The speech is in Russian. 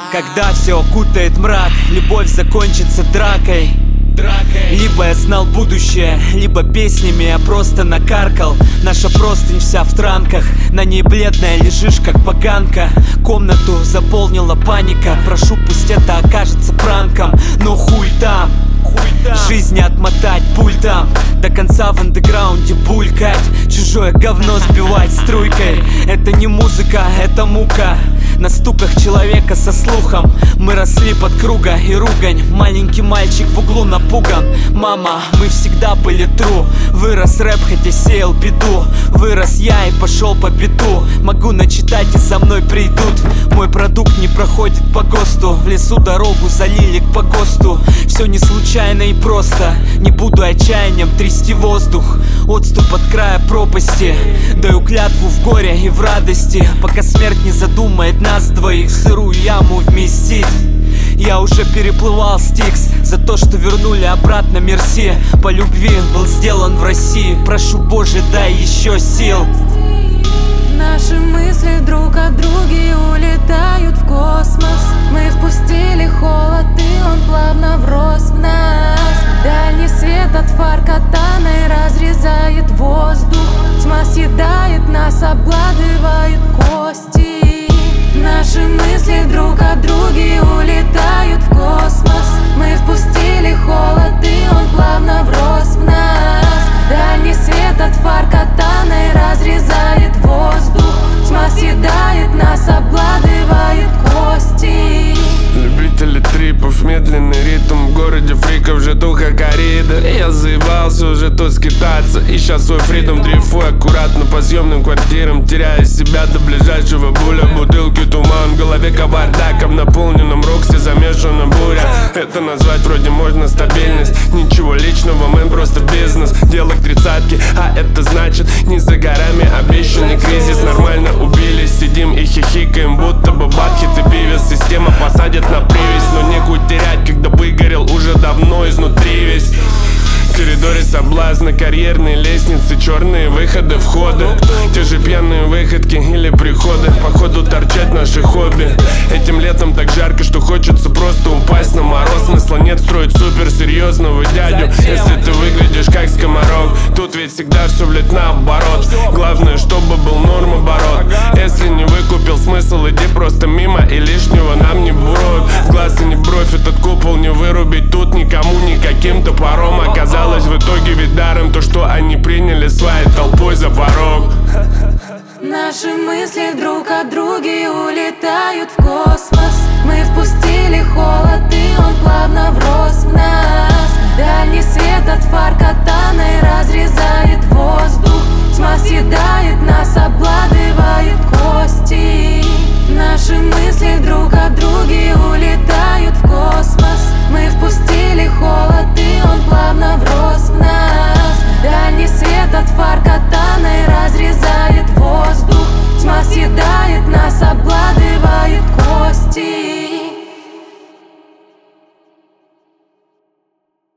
Когда все окутает мрак, любовь закончится дракой. Либо я знал будущее, либо песнями я просто накаркал. Наша простынь вся в транках, на ней бледная лежишь как поганка. Комнату заполнила паника, прошу, пусть это окажется пранком. Но хуй там, жизни отмотать пультом, до конца в андеграунде булькать, чужое говно сбивать струйкой. Это не музыка, это мука. На стуках человека со слухом мы росли под круга и ругань. Маленький мальчик в углу напуган. Мама, мы всегда были true. Вырос рэп, хотя сеял беду. Вырос я и пошел по биту. Могу начитать и за мной придут. Мой продукт не проходит по ГОСТу. В лесу дорогу залили к погосту. Все не случайно и просто. Не буду отчаянием трясти воздух. Отступ от края пропасти. Даю клятву в горе и в радости, пока смерть не задумает нас двоих в сырую яму вместить. Я уже переплывал Стикс за то, что вернули обратно мерси. По любви был сделан в России. Прошу, Боже, дай еще сил. Наши мысли друг от друга улетают в космос. Мы впустили холод, и он плавно врос в нас. Дальний свет от фар катаной разрезает воздух. Тьма съедает нас, обгладывает кости. Наши мысли друг от друга улетают в космос. Мы впустили холод, и он плавно врос в нас. Дальний свет от фар катаной разрезает воздух. Тьма съедает нас, обгладывает кости. Любители трипов, медленный ритм. В городе фриков житуха коррида. Я заебался уже тут скитаться, ища свой фридом. Дрейфую аккуратно по съемным квартирам, теряя себя до ближайшего буля. Бутылки, туман, в голове кавардак. В наполненном роксе замешана буря. Это назвать вроде можно стабильность. Ничего личного, мэн, просто бизнес. Дело к тридцатке, а это значит не за горами обещанный кризис. Нормально убились, сидим и хихикаем, будто бы бадхит и пивец. Система посадит на привязь, но нехуй терять, когда выгорел уже давно изнутри весь. В коридоре соблазна, карьерные лестницы, черные выходы, входы. Те же пьяные выходки или приходы. Походу торчать наши хобби. Этим летом так жарко, что хочется просто упасть на мороз. Смысла нет строить суперсерьезного дядю, если ты выглядишь как скоморох. Тут ведь всегда все, блять, наоборот. Главное, чтобы был норм оборот. Если не выкупил смысл, иди просто мимо, и лишнего нам не буровят. В глаз и не бровь, этот купол не вырубить тут никому никаким топором. Оказалось в итоге ведь даром то, что они приняли своей толпой за порог. Наши мысли друг от друга улетают в космос. Мы впустили холод, и он плавно врос в нас. Дальний свет от фар катаной разрезает воздух.